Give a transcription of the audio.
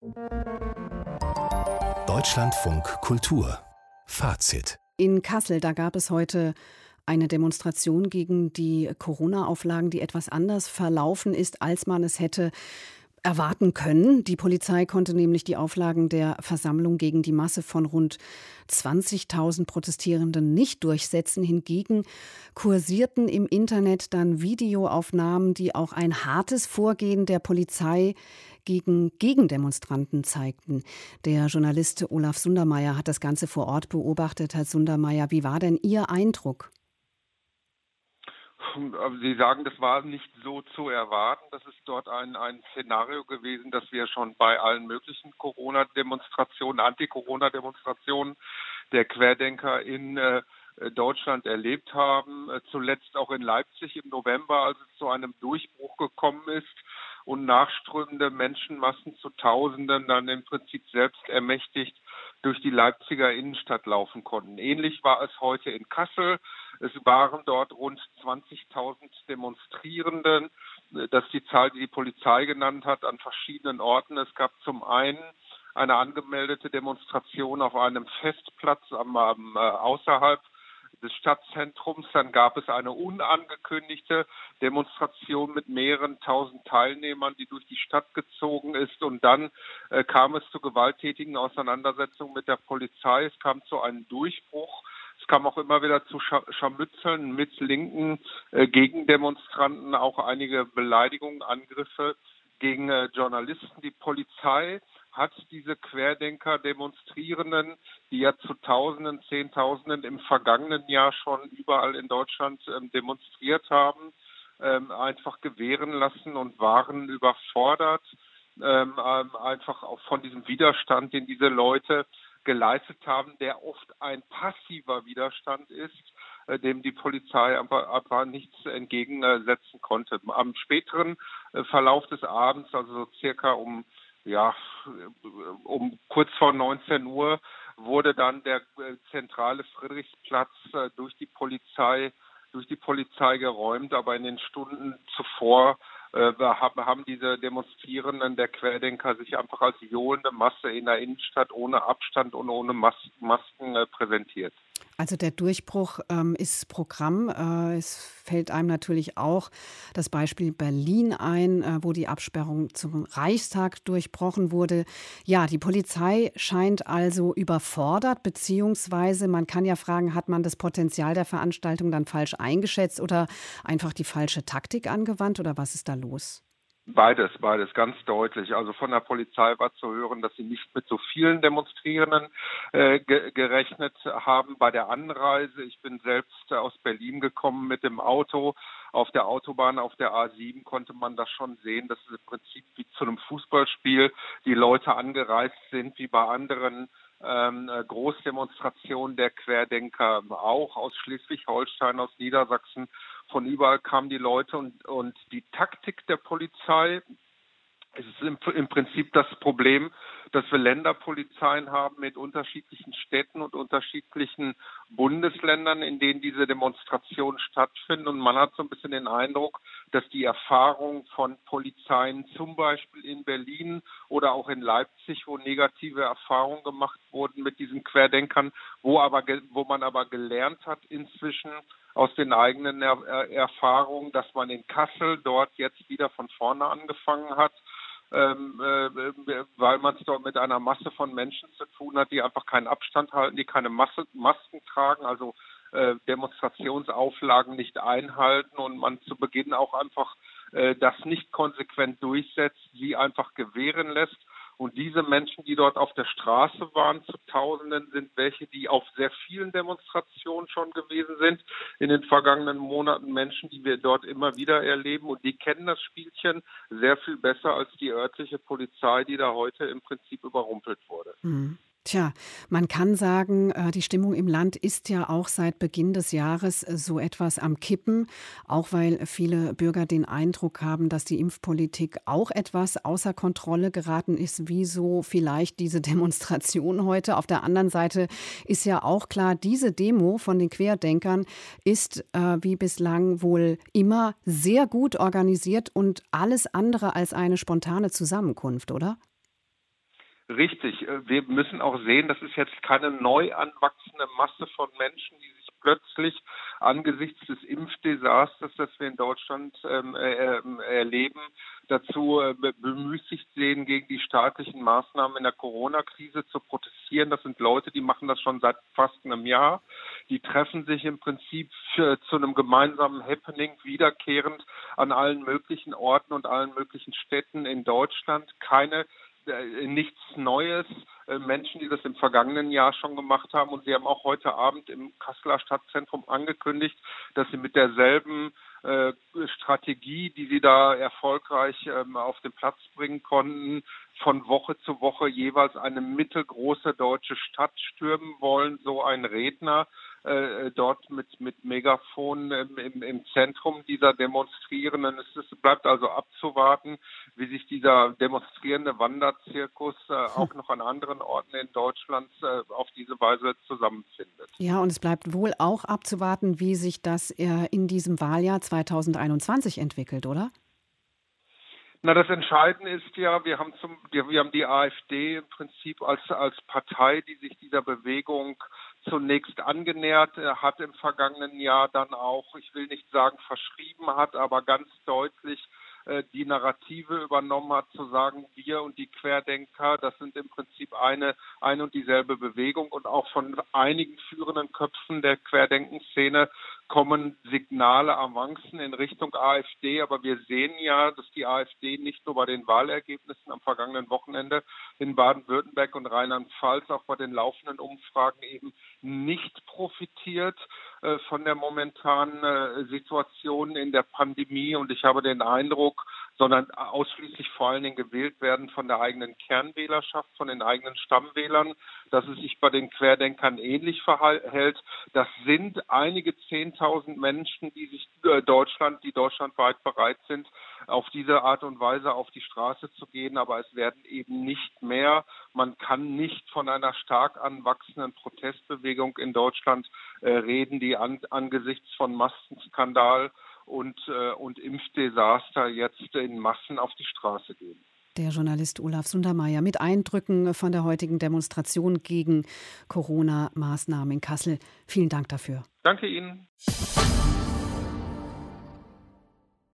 Deutschlandfunk Kultur Fazit. In Kassel, da gab es heute eine Demonstration gegen die Corona-Auflagen, die etwas anders verlaufen ist, als man es hätte erwarten können. Die Polizei konnte nämlich die Auflagen der Versammlung gegen die Masse von rund 20.000 Protestierenden nicht durchsetzen. Hingegen kursierten im Internet dann Videoaufnahmen, die auch ein hartes Vorgehen der Polizei gegen Gegendemonstranten zeigten. Der Journalist Olaf Sundermeier hat das Ganze vor Ort beobachtet. Herr Sundermeier, wie war denn Ihr Eindruck? Sie sagen, das war nicht so zu erwarten. Das ist dort ein Szenario gewesen, das wir schon bei allen möglichen Corona-Demonstrationen, Anti-Corona-Demonstrationen der Querdenker in Deutschland erlebt haben. Zuletzt auch in Leipzig im November, als es zu einem Durchbruch gekommen ist und nachströmende Menschenmassen zu Tausenden dann im Prinzip selbst ermächtigt durch die Leipziger Innenstadt laufen konnten. Ähnlich war es heute in Kassel. Es waren dort rund 20.000 Demonstrierende. Das ist die Zahl, die die Polizei genannt hat, an verschiedenen Orten. Es gab zum einen eine angemeldete Demonstration auf einem Festplatz außerhalb des Stadtzentrums. Dann gab es eine unangekündigte Demonstration mit mehreren tausend Teilnehmern, die durch die Stadt gezogen ist. Und dann kam es zu gewalttätigen Auseinandersetzungen mit der Polizei. Es kam zu einem Durchbruch. Es kam auch immer wieder zu Scharmützeln mit linken Gegendemonstranten, auch einige Beleidigungen, Angriffe gegen Journalisten. Die Polizei hat diese Querdenker-Demonstrierenden, die ja zu Tausenden, Zehntausenden im vergangenen Jahr schon überall in Deutschland demonstriert haben, einfach gewähren lassen und waren überfordert, einfach auch von diesem Widerstand, den diese Leute geleistet haben, der oft ein passiver Widerstand ist, dem die Polizei aber nichts entgegensetzen konnte. Am späteren Verlauf des Abends, also so circa um kurz vor 19 Uhr, wurde dann der zentrale Friedrichsplatz durch die Polizei geräumt, aber in den Stunden zuvor haben diese Demonstrierenden der Querdenker sich einfach als johlende Masse in der Innenstadt ohne Abstand und ohne Masken präsentiert. Also der Durchbruch ist Programm. Es fällt einem natürlich auch das Beispiel Berlin ein, wo die Absperrung zum Reichstag durchbrochen wurde. Ja, die Polizei scheint also überfordert, beziehungsweise man kann ja fragen, hat man das Potenzial der Veranstaltung dann falsch eingeschätzt oder einfach die falsche Taktik angewandt oder was ist da los? Beides, ganz deutlich. Also von der Polizei war zu hören, dass sie nicht mit so vielen Demonstrierenden gerechnet haben bei der Anreise. Ich bin selbst aus Berlin gekommen mit dem Auto. Auf der Autobahn, auf der A7 konnte man das schon sehen, dass es im Prinzip wie zu einem Fußballspiel die Leute angereist sind, wie bei anderen Großdemonstrationen der Querdenker, auch aus Schleswig-Holstein, aus Niedersachsen. Von überall kamen die Leute und die Taktik der Polizei, es ist im Prinzip das Problem, dass wir Länderpolizeien haben mit unterschiedlichen Städten und unterschiedlichen Bundesländern, in denen diese Demonstrationen stattfinden. Und man hat so ein bisschen den Eindruck, dass die Erfahrung von Polizeien zum Beispiel in Berlin oder auch in Leipzig, wo negative Erfahrungen gemacht wurden mit diesen Querdenkern, wo man aber gelernt hat inzwischen aus den eigenen Erfahrungen, dass man in Kassel dort jetzt wieder von vorne angefangen hat, weil man es dort mit einer Masse von Menschen zu tun hat, die einfach keinen Abstand halten, die keine Masken tragen, also Demonstrationsauflagen nicht einhalten und man zu Beginn auch einfach das nicht konsequent durchsetzt, sie einfach gewähren lässt. Und diese Menschen, die dort auf der Straße waren, zu Tausenden, sind welche, die auf sehr vielen Demonstrationen schon gewesen sind in den vergangenen Monaten. Menschen, die wir dort immer wieder erleben. Und die kennen das Spielchen sehr viel besser als die örtliche Polizei, die da heute im Prinzip überrumpelt wurde. Mhm. Tja, man kann sagen, die Stimmung im Land ist ja auch seit Beginn des Jahres so etwas am Kippen, auch weil viele Bürger den Eindruck haben, dass die Impfpolitik auch etwas außer Kontrolle geraten ist, wie so vielleicht diese Demonstration heute. Auf der anderen Seite ist ja auch klar, diese Demo von den Querdenkern ist wie bislang wohl immer sehr gut organisiert und alles andere als eine spontane Zusammenkunft, oder? Richtig. Wir müssen auch sehen, das ist jetzt keine neu anwachsende Masse von Menschen, die sich plötzlich angesichts des Impfdesasters, das wir in Deutschland erleben, dazu bemüßigt sehen, gegen die staatlichen Maßnahmen in der Corona-Krise zu protestieren. Das sind Leute, die machen das schon seit fast einem Jahr. Die treffen sich im Prinzip zu einem gemeinsamen Happening wiederkehrend an allen möglichen Orten und allen möglichen Städten in Deutschland. Nichts Neues, Menschen, die das im vergangenen Jahr schon gemacht haben, und sie haben auch heute Abend im Kasseler Stadtzentrum angekündigt, dass sie mit derselben Strategie, die sie da erfolgreich auf den Platz bringen konnten, von Woche zu Woche jeweils eine mittelgroße deutsche Stadt stürmen wollen. So ein Redner dort mit Megafon im Zentrum dieser Demonstrierenden. Es bleibt also abzuwarten, wie sich dieser demonstrierende Wanderzirkus auch noch an anderen Orten in Deutschland auf diese Weise zusammenfindet. Ja, und es bleibt wohl auch abzuwarten, wie sich das in diesem Wahljahr 2021 entwickelt, oder? Na, das Entscheidende ist ja, wir haben die AfD im Prinzip als Partei, die sich dieser Bewegung zunächst angenähert hat im vergangenen Jahr, dann auch, ich will nicht sagen verschrieben hat, aber ganz deutlich die Narrative übernommen hat, zu sagen, wir und die Querdenker, das sind im Prinzip eine und dieselbe Bewegung, und auch von einigen führenden Köpfen der Querdenkenszene kommen Signale, Avancen in Richtung AfD, aber wir sehen ja, dass die AfD nicht nur bei den Wahlergebnissen am vergangenen Wochenende in Baden-Württemberg und Rheinland-Pfalz, auch bei den laufenden Umfragen eben nicht profitiert von der momentanen Situation in der Pandemie, und ich habe den Eindruck, sondern ausschließlich vor allen Dingen gewählt werden von der eigenen Kernwählerschaft, von den eigenen Stammwählern, dass es sich bei den Querdenkern ähnlich verhält. Das sind einige 10.000 Menschen, die deutschlandweit bereit sind, auf diese Art und Weise auf die Straße zu gehen, aber es werden eben nicht mehr. Man kann nicht von einer stark anwachsenden Protestbewegung in Deutschland reden, die angesichts von Maskenskandal und Impfdesaster jetzt in Massen auf die Straße gehen. Der Journalist Olaf Sundermeier mit Eindrücken von der heutigen Demonstration gegen Corona-Maßnahmen in Kassel. Vielen Dank dafür. Danke Ihnen.